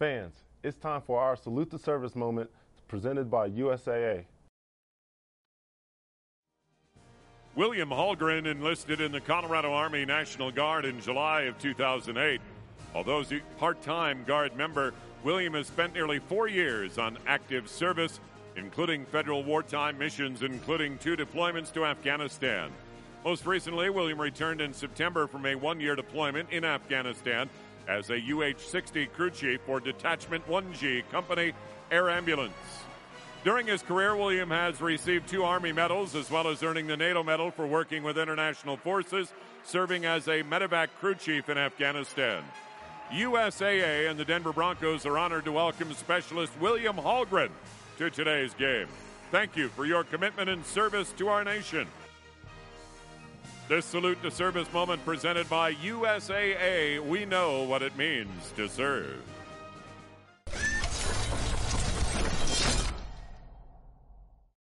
Fans, it's time for our Salute to Service moment presented by USAA. William Hallgren enlisted in the Colorado Army National Guard in July of 2008. Although a part-time Guard member, William has spent nearly 4 years on active service, including federal wartime missions, including 2 deployments to Afghanistan. Most recently, William returned in September from a 1-year deployment in Afghanistan as a UH-60 crew chief for Detachment 1G Company Air Ambulance. During his career, William has received 2 Army medals, as well as earning the NATO Medal for working with international forces, serving as a medevac crew chief in Afghanistan. USAA and the Denver Broncos are honored to welcome Specialist William Hallgren to today's game. Thank you for your commitment and service to our nation. This Salute to Service moment presented by USAA. We know what it means to serve.